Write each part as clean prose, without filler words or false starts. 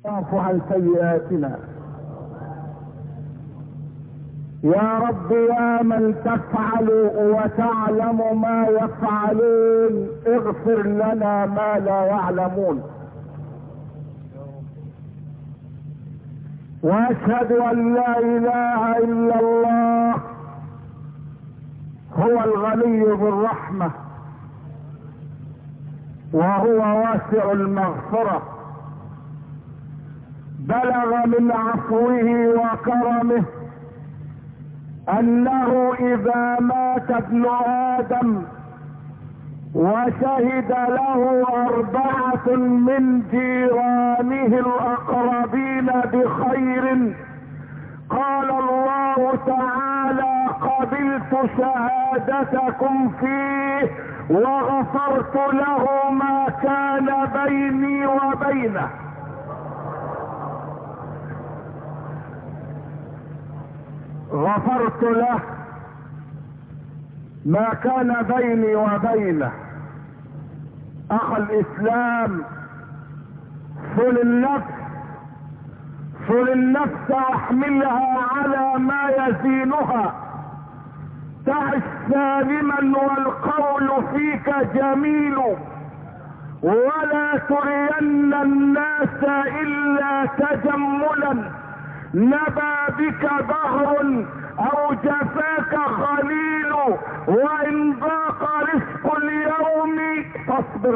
واعف عن سيئاتنا يا رب، يا من تفعل وتعلم ما يفعلون، اغفر لنا ما لا يعلمون. واشهد ان لا اله الا الله هو الغني بالرحمة وهو واسع المغفرة، بلغ من عفوه وكرمه انه اذا مات ابن ادم وشهد له 4 من جيرانه الاقربين بخير، قال الله تعالى: قبلت شهادتكم فيه وغفرت له ما كان بيني وبينه. غفرت له ما كان بيني وبينه. اخ الاسلام، صل النفس واحملها على ما يزينها، تعش سالما والقول فيك جميل، ولا ترين الناس الا تجملا، نبى بك دهر او جفاك خليل، وان ضاق رزق اليوم فاصبر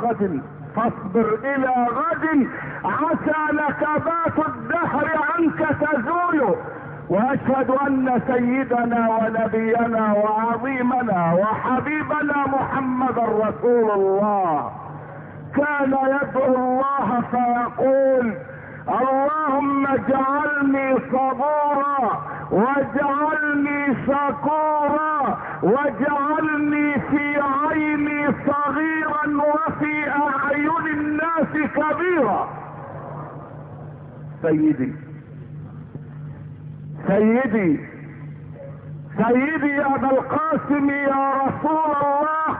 الى غد، عسى نكبات الدهر عنك تزول. واشهد ان سيدنا ونبينا وعظيمنا وحبيبنا محمد رسول الله كان يدعو الله فيقول: اللهم اجعلني صبورا واجعلني شكورا واجعلني في عيني صغيرا وفي اعين الناس كبيرا. سيدي ابا القاسم يا رسول الله،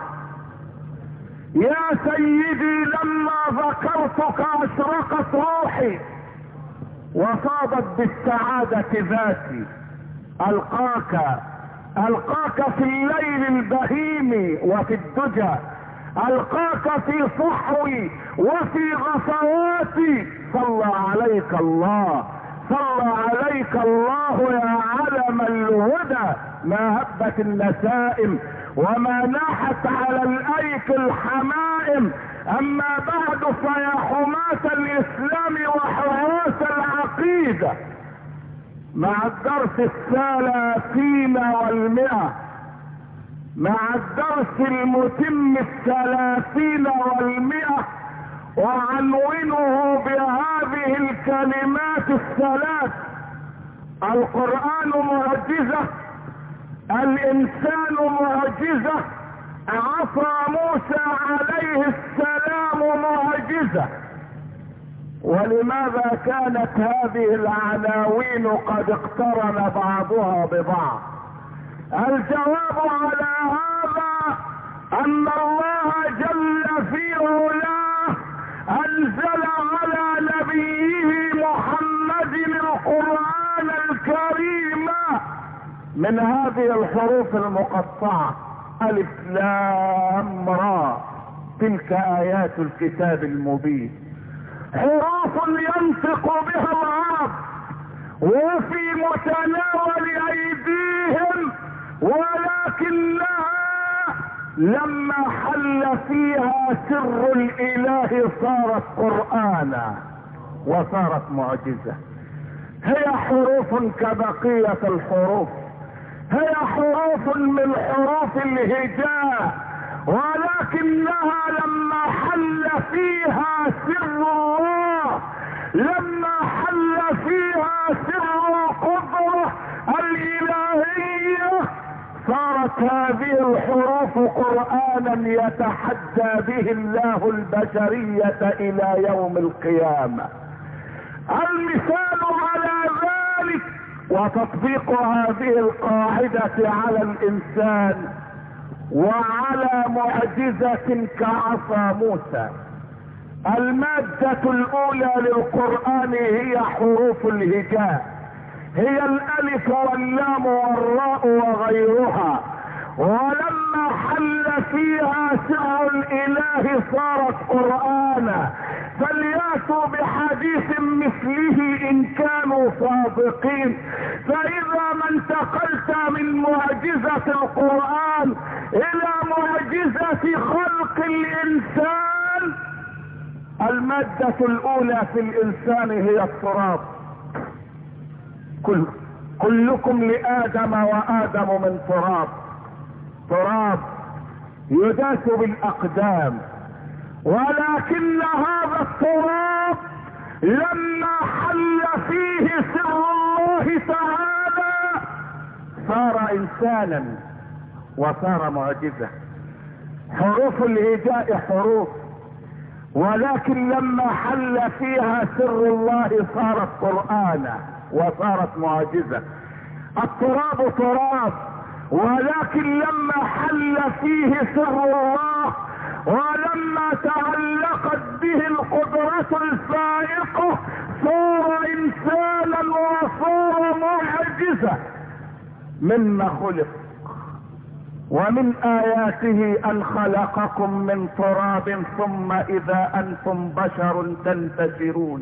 يا سيدي لما ذكرتك اشرقت روحي وصادت بالسعادة ذاتي. القاك في الليل البهيم وفي الدجى، القاك في صحوي وفي غفواتي. صلى عليك الله يا علم الهدى، ما هبت النسائم وما ناحت على الايك الحمائم. اما بعد، فيا حماة الاسلام وحراس العقيدة، مع الدرس 30 و100، مع الدرس المتم 30 و100، وعنونه بهذه الكلمات 3: القرآن معجزة، الانسان معجزة، عصا موسى عليه السلام معجزة. ولماذا كانت هذه العناوين قد اقترن بعضها ببعض؟ الجواب على هذا ان الله جل في علاه انزل على نبيه محمد القرآن الكريم من هذه الحروف المقطعة: الف لام را، تلك ايات الكتاب المبين. حروف ينطق بها العرب وفي متناول ايديهم، ولكنها لما حل فيها سر الاله صارت قرآنا وصارت معجزة. هي حروف كبقية الحروف، هي حروف من حروف الهجاء، ولكنها لما حل فيها سر الله، لما حل فيها سر القدرة الإلهية، صارت هذه الحروف قرآنا يتحدى به الله البشرية إلى يوم القيامة. المثال على ذلك وتطبيق هذه القاعدة على الإنسان وعلى معجزة كعصا موسى. المادة الاولى للقرآن هي حروف الهجاء، هي الالف واللام والراء وغيرها، ولما حل فيها سر الاله صارت قرآنا، فليأتوا بحديث مثله ان كانوا صادقين. فاذا ما انتقلت من معجزة القرآن الى معجزة خلق الانسان، المادة الاولى في الانسان هي التراب. كلكم لآدم وآدم من تراب، تراب يداس بالأقدام، ولكن هذا التراب لما حل فيه سر الله تعالى صار إنسانا وصار معجزة. حروف الهجاء حروف، ولكن لما حل فيها سر الله صارت قرآنا وصارت معجزة. التراب تراب، ولكن لما حل فيه سر الله ولما تعلقت به القدرة الفائقة صار انسانا وصار معجزة. مما خلق، ومن آياته ان خلقكم من تراب ثم اذا انتم بشر تنتشرون.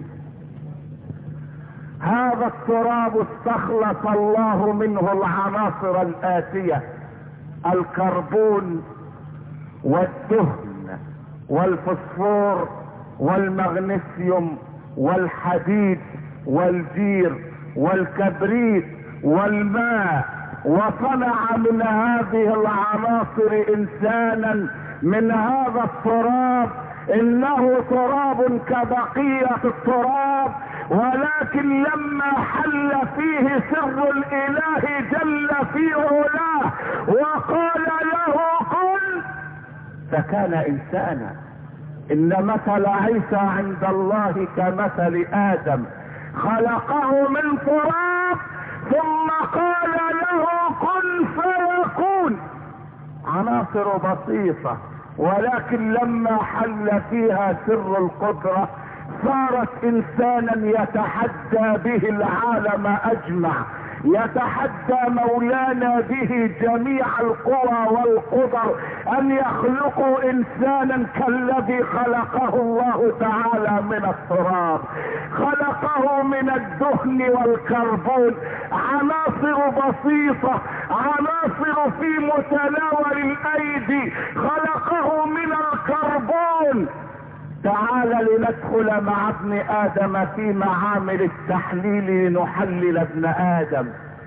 هذا التراب استخلص الله منه العناصر الآتية: الكربون والدهن والفوسفور والمغنيسيوم والحديد والجير والكبريت والماء، وصنع من هذه العناصر انسانا من هذا التراب. انه تراب كبقية التراب، ولكن لما حل فيه سر الاله جل في علاه وقال له كن فكان انسانا. ان مثل عيسى عند الله كمثل ادم، خلقه من تراب ثم قال له كن فيكون. عناصر بسيطة، ولكن لما حل فيها سر القدرة صارت انسانا يتحدى به العالم اجمع، يتحدى مولانا به جميع القوى والقدر ان يخلقوا انسانا كالذي خلقه الله تعالى من التراب. خلقه من الدهن والكربون، عناصر بسيطة، عناصر في متناول الايدي. خلقه من الكربون. تعال لندخل مع ابن ادم في معامل التحليل لنحلل ابن ادم.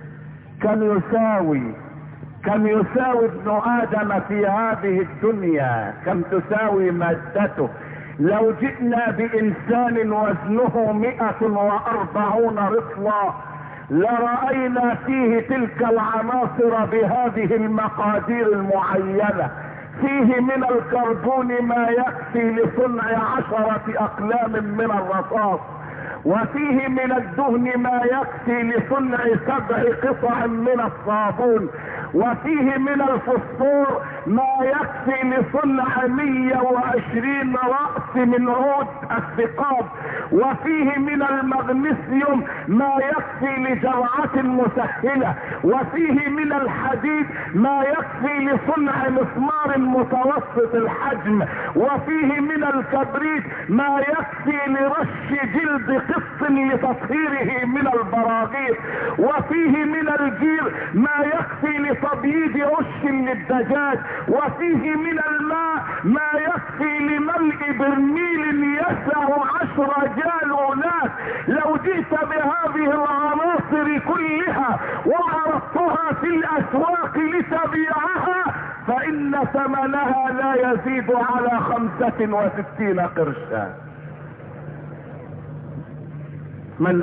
كم يساوي ابن ادم في هذه الدنيا؟ كم تساوي مادته؟ لو جئنا بانسان وزنه 140 رطلا لرأينا فيه تلك العناصر بهذه المقادير المعينة. فيه من الكربون ما يكفي لصنع 10 أقلام من الرصاص، وفيه من الدهن ما يكفي لصنع 7 قطع من الصابون، وفيه من الفوسفور ما يكفي لصنع 120 رأس من عود الثقاب، وفيه من المغنيسيوم ما يكفي لجرعة مسهلة، وفيه من الحديد ما يكفي لصنع مسمار متوسط الحجم، وفيه من الكبريت ما يكفي لرش جلد قط لتطهيره من البراغيث، وفيه من الجير ما يكفي لتبييض عش للدجاج، وفيه من الماء ما يكفي لملء برميل يسع 10 جالونات. لو جئت بهذه العناصر كلها وعرضتها في الاسواق لتبيعها فان ثمنها لا يزيد على 65 قرشا. من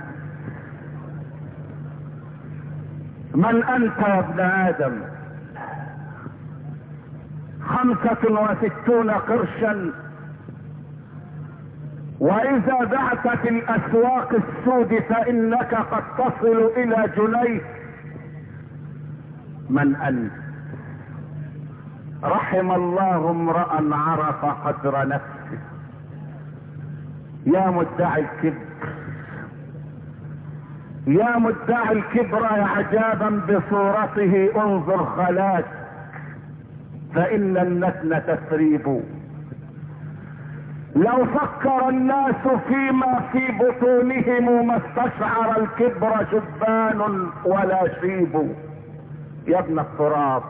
انت يا ابن ادم؟ 65 قرشا، واذا بعت في الاسواق السود فانك قد تصل الى جنيه. من انت؟ رحم الله امرأ عرف قدر نفسه. يا مدعي الكبر، يا مدعي الكبر يا عجابا بصورته انظر خلاك، فإن النتن تسريب. لو فكر الناس فيما في بطونهم ما استشعر الكبر شبان ولا شيب. يا ابن التراب،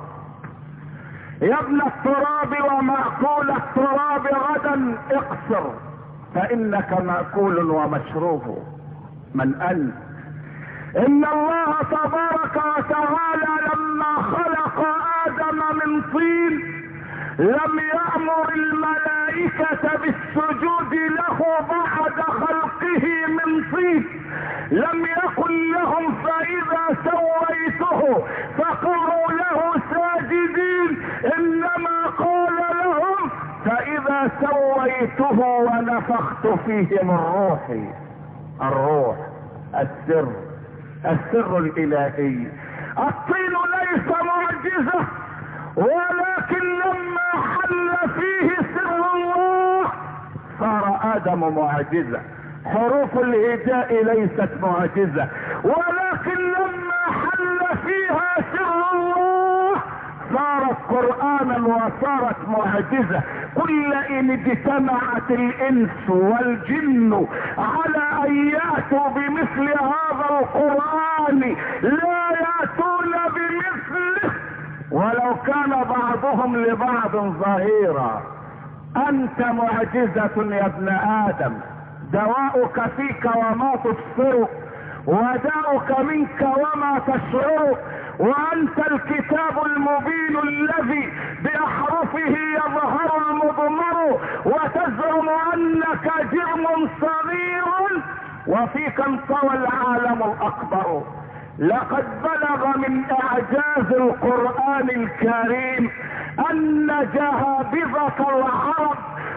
يا ابن التراب ومأكول التراب غدا اقصر، فإنك مأكول ومشروب. من أنت؟ إن الله تبارك وتعالى لما خلق آدم من طين لم يأمر الملائكة بالسجود له بعد خلقه من طين، لم يقل لهم فإذا سويته فقعوا له ساجدين، إنما قال لهم فإذا سويته ونفخت فيه من روحي. الروح، السر، السر الإلهي. الطين ليس معجزة، ولكن لما حل فيه سر الله صار آدم معجزة. حروف الهجاء ليست معجزة، ولكن لما حل فيها سر الله صارت قرآنا وصارت معجزة. كل إن اجتمعت الإنس والجن على أن يأتوا بمثل هذا القرآن لا يأتون بمثله ولو كان بعضهم لبعض ظهيرا. أنت معجزة يا ابن آدم، دواؤك فيك وما تبصر، وداؤك منك وما تشعر، وأنت الكتاب المبين الذي بأحرفه يظهر المضمر، وتزعم أنك جرم صغير وفيك انطوى العالم الأكبر. لقد بلغ من إعجاز القرآن الكريم أن جهابذة العرب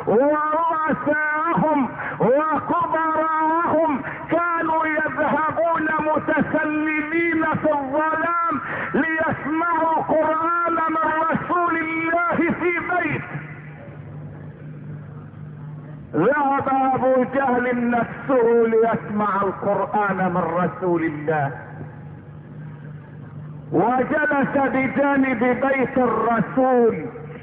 ورؤساءهم وكبراءهم كانوا يذهبون متسلمين في الظلام ليسمعوا القرآن من رسول الله في بيت. ذهب أبو جهل نفسه ليسمع القرآن من رسول الله، وجلس بجانب بيت الرسول.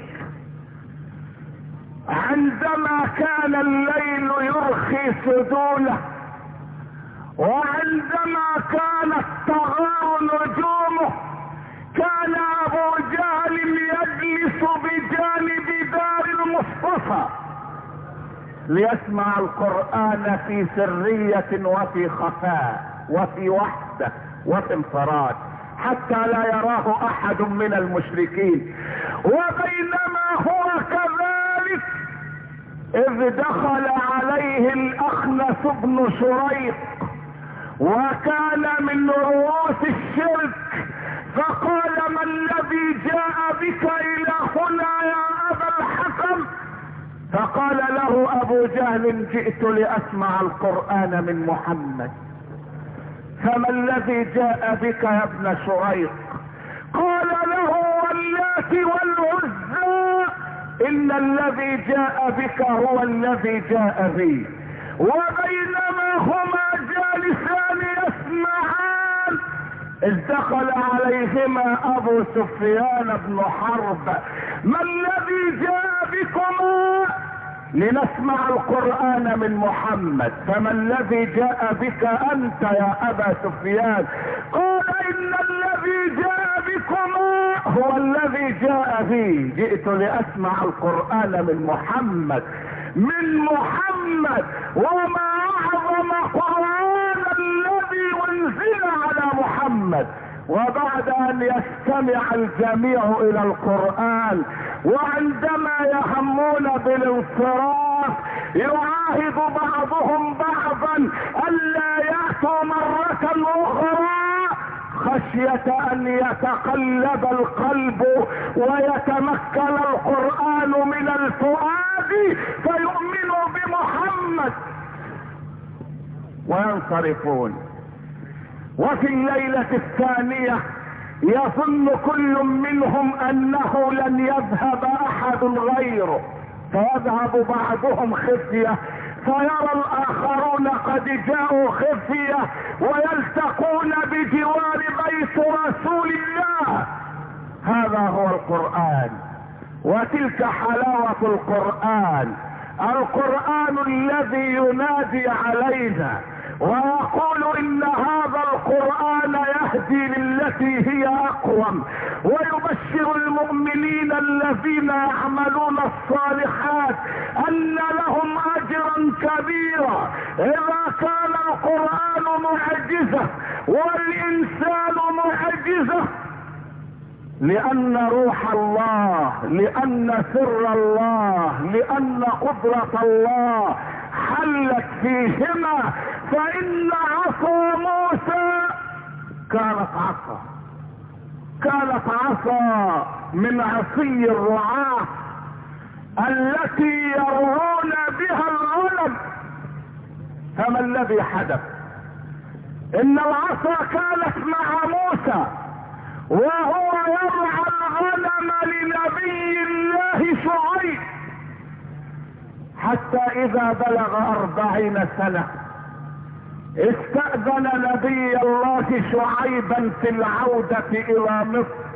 عندما كان الليل يرخي سدوله، وعندما كانت تغار نجومه، كان ابو جهل يجلس بجانب دار المصطفى ليسمع القرآن في سرية وفي خفاء وفي وحدة وفي انفراد حتى لا يراه احد من المشركين. وبينما هو كذلك اذ دخل عليه الاخنس بن شريق وكان من رؤوس الشرك، فقال: ما الذي جاء بك الى هنا يا ابا الحكم؟ فقال له ابو جهل: جئت لاسمع القرآن من محمد. فما الذي جاء بك يا ابن شريق؟ قال له: واللات والعزى، ان الذي جاء بك هو الذي جاء بي. وبينما هما جالسان يسمعان اذ دخل عليهما ابو سفيان بن حرب: ما الذي جاء بكما؟ لنسمع القرآن من محمد. فما الذي جاء بك انت يا ابا سفيان؟ قال: ان الذي جاء بكما هو الذي جاء بي، جئت لاسمع القرآن من محمد. من محمد! وما اعظم قرآن الذي انزل على محمد. وبعد ان يستمع الجميع الى القرآن، وعندما يهمون بالانصراف يعاهد بعضهم بعضا الا يأتوا مرة اخرى خشية ان يتقلب القلب ويتمكن القرآن من الفؤاد فيؤمنوا بمحمد وينصرفون. وفي الليلة الثانية يظن كل منهم انه لن يذهب احد غيره، فيذهب بعضهم خفية فيرى الاخرون قد جاءوا خفية ويلتقون بجوار بيت رسول الله. هذا هو القرآن، وتلك حلاوة القرآن. القرآن الذي ينادي علينا ويقول ان هذا القرآن يهدي للتي هي اقوم، ويبشر المؤمنين الذين يعملون الصالحات ان لهم اجرا كبيرا. اذا كان القرآن معجزة والانسان معجزة، لان روح الله، لان سر الله، لان قدرة الله حلت فيهما. فان عصا موسى كانت عصا من عصي الرعاة التي يرعون بها الغنم. فما الذي حدث؟ ان العصا كانت مع موسى وهو يرعى الغنم لنبي الله شعيب، حتى اذا بلغ 40 سنة استأذن نبي الله شعيبا في العودة الى مصر.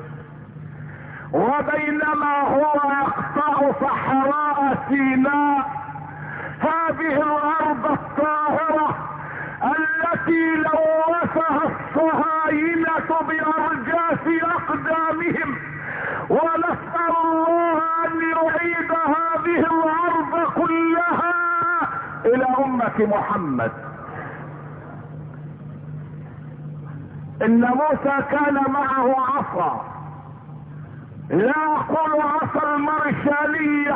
وبينما هو يقطع صحراء سيناء، هذه الارض الطاهرة التي لوثها الصهاينة بارجاس اقدامهم، ونسأل الله ان يعيد هذه الارض كلها الى امة محمد. ان موسى كان معه عصا، لا اقول عصا المرشالية،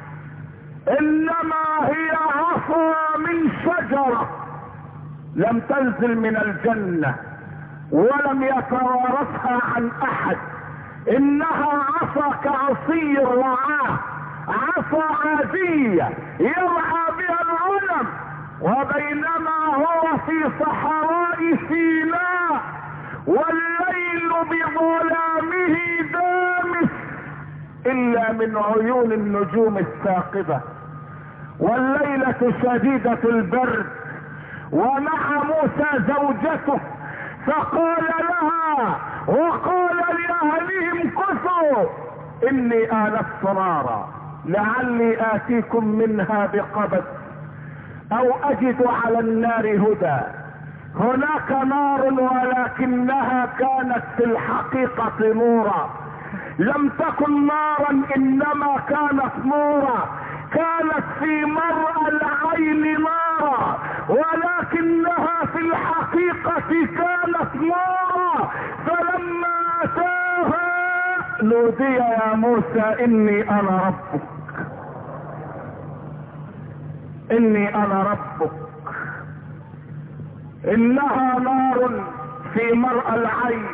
انما هي عصا من شجرة لم تنزل من الجنة ولم يتوارثها عن احد. انها عصا كعصي الرعاة، عصا عادية يرعى بها الغنم. وبينما هو في صحراء سيناء والليل بظلامه دامس الا من عيون النجوم الثاقبة، والليلة شديدة البرد، ومع موسى زوجته، فقال لها وقال لأهلهم كثوا إني آنست نارا لعلي آتيكم منها بقبس أو أجد على النار هدى. هناك نار ولكنها كانت في الحقيقة نورا، لم تكن نارا إنما كانت نورا، كانت في مرأى العين نارا ولكنها في الحقيقة كانت نورا. فلما أتاها نودي يا موسى إني أنا ربك، إني أنا ربك. إنها نار في مرأى العين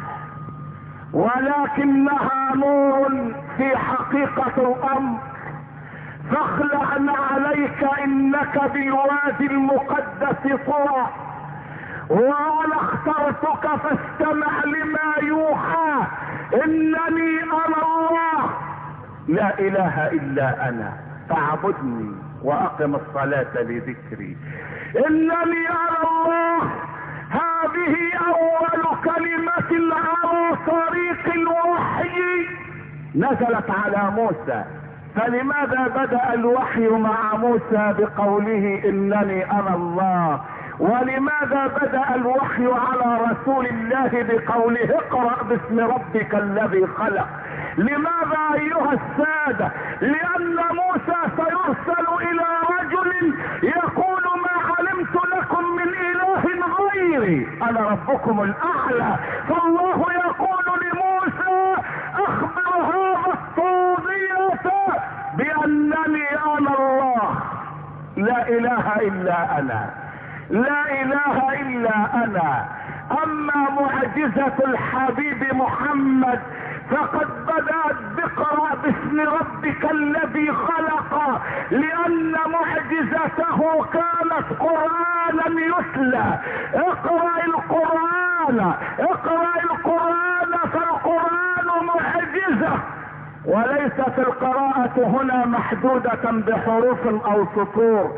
ولكنها نور في حقيقة الأمر. فاخلع عليك إنك بالوادي المقدس طوى، وانا اخترتك فاستمع لما يوحى. انني انا الله لا اله الا انا فاعبدني واقم الصلاة لذكري. انني انا الله، هذه اول كلمة على طريق الوحي نزلت على موسى. فلماذا بدأ الوحي مع موسى بقوله انني انا الله؟ ولماذا بدأ الوحي على رسول الله بقوله اقرأ باسم ربك الذي خلق؟ لماذا ايها السادة؟ لان موسى سيرسل الى رجل يقول ما علمت لكم من اله غيري، انا ربكم الاعلى. فالله يقول لموسى اخبر هذا الطاغية بانني انا الله لا اله الا انا، لا اله الا انا. اما معجزة الحبيب محمد فقد بدأت باقرأ باسم ربك الذي خلق، لان معجزته كانت قرآنا يتلى. اقرأ القرآن، اقرأ القرآن، فالقرآن معجزة. وليست القراءة هنا محدودة بحروف او سطور،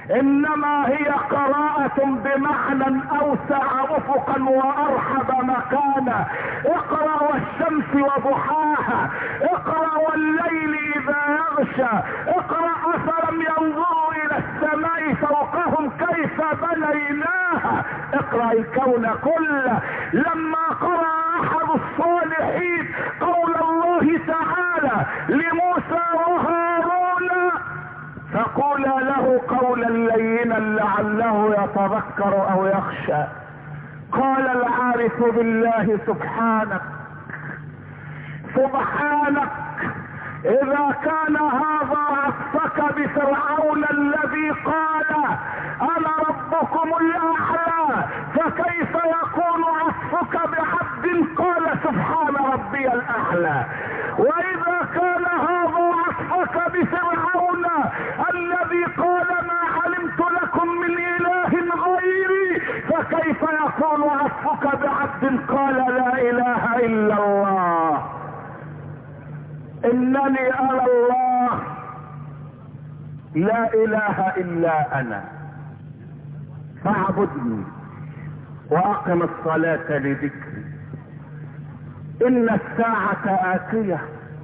انما هي قراءة بمعنى اوسع افقا وارحب مكانا. اقرأ والشمس وضحاها، اقرأ والليل اذا يغشى، اقرأ افلم ينظروا الى السماء فوقهم كيف بنيناها، اقرأ الكون كله. لما قرأ احد الصالحين قول الله تعالى لموسى وهارون فقولا له قولا لينا لعله يتذكر او يخشى، قال العارف بالله سبحانك سبحانك اذا كان هذا عطفك بفرعون الذي قال انا ربكم الاعلى، فكيف يكون عطفك بعبد قال سبحان ربي الاعلى؟ واذا كان هذا عطفك بفرعون الذي قال ما علمت لكم من اله غيري، فكيف يكون عطفك بعبد قال لا اله الا الله؟ انني انا الله لا اله الا انا فاعبدني واقم الصلاة لذكري. ان الساعة آتية،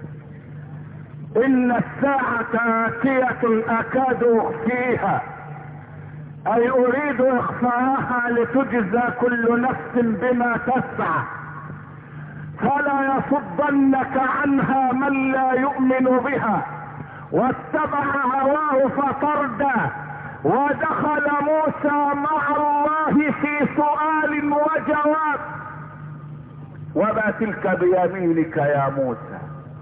ان الساعة آتية اكاد اخفيها، اي اريد اخفاءها لتجزى كل نفس بما تسعى، فلا يصدنك عنها من لا يؤمن بها واتبع هواه فطردى. ودخل موسى مع الله في سؤال وجواب. وما تلك بيمينك يا موسى؟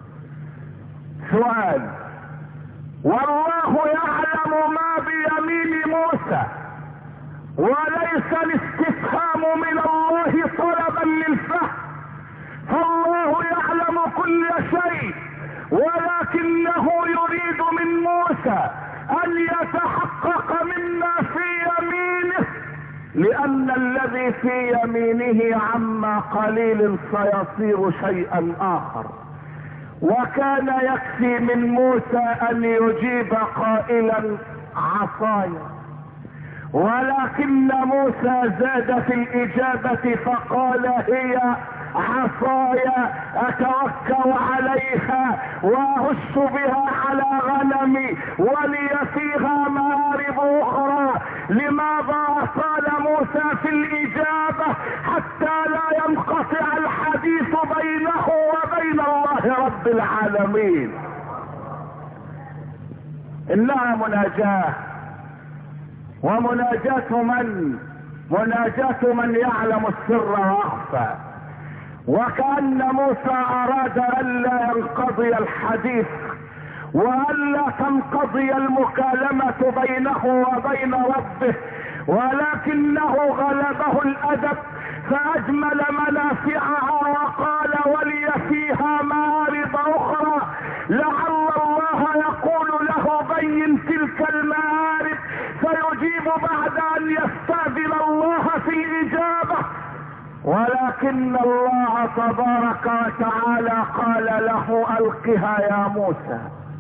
سؤال، والله يعلم ما بيمين موسى، وليس الاستفهام من الله طلبا للفهم، فالله يعلم كل شيء، ولكنه يريد من موسى ان يتحقق مما في يمينه، لان الذي في يمينه عما قليل سيصير شيئا اخر. وكان يكفي من موسى ان يجيب قائلا عصايا، ولكن موسى زاد في الاجابة فقال هي عصايا اتوكل عليها واهش بها على غنمي ولي فيها مآرب اخرى. لماذا اطال موسى في الاجابة؟ حتى لا ينقطع الحديث بينه وبين الله رب العالمين. انها مناجاة، ومناجاة من؟ مناجاة من يعلم السر واخفى. وكأن موسى اراد الا ينقضي الحديث والا تنقضي المكالمة بينه وبين ربه، ولكنه غلبه الادب فاجمل منافعها وقال ولي فيها مآرب اخرى، لعل الله يقول له بين تلك المآرب، فيجيب بعد ان يستأذن الله في الاجابة. ولكن الله تبارك وتعالى قال له القها يا موسى،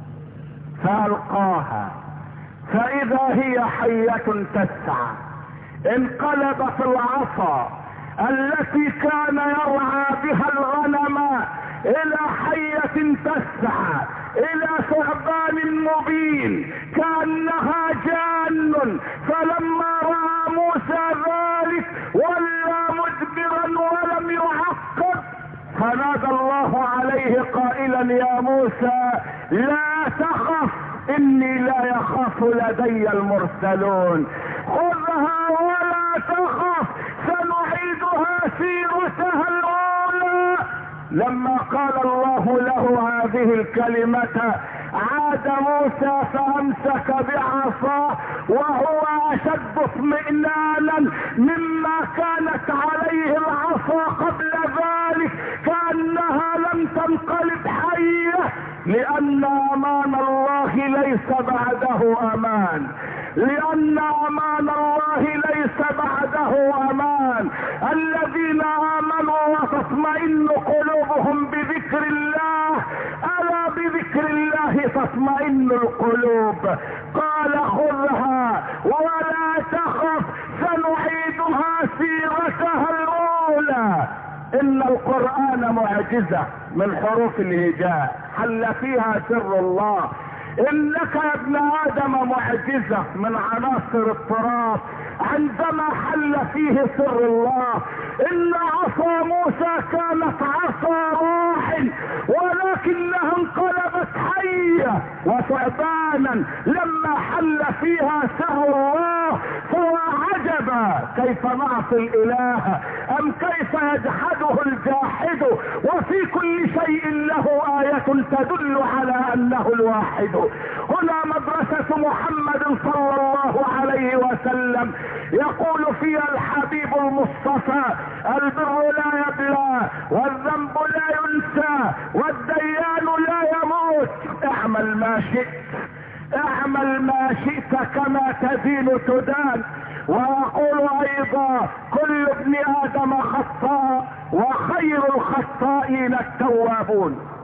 فالقاها فاذا هي حية تسعى. انقلبت العصا التي كان يرعى بها الغنم الى حية تسعى، الى ثعبان مبين كأنها جان. فلما رأى موسى ذلك ولى مدبرا ولم يعقب، فنادى الله عليه قائلا يا موسى لا تخف اني لا يخاف لدي المرسلون، خذها ولا تخف سنعيدها سيرتها الاولى. لما قال الله له هذه الكلمة عاد موسى فامسك بعصاه وهو اشد اطمئنانا مما كانت عليه العصا قبل ذلك، كأنها لم تنقلب حية، لان امان الله ليس بعده امان، لان امان الله ليس بعده امان. الذين امنوا وتطمئن قلوبهم بذكر الله، الا بذكر الله تطمئن القلوب. قال خذها سنعيدها سيرتها الاولى. ان القرآن معجزة من حروف الهجاء حل فيها سر الله. انك يا ابن ادم معجزة من عناصر التراب عندما حل فيه سر الله. ان عصا موسى كانت عصا روح ولكنها انقلبت حية وثعبانا لما حل فيها سر الله. فعجبا كيف نعصي الاله ام كيف يجحده الجاحد وفي كل شيء له آية تدل على انه الواحد. هنا مدرسة محمد صلى الله عليه وسلم يقول فيها الحبيب المصطفى: البر لا يبلى والذنب لا ينسى والديان لا يموت. اعمل ما شئت، اعمل ما شئت كما تدين تدان. ويقول ايضا: كل ابن ادم خطاء وخير الخطائين التوابون.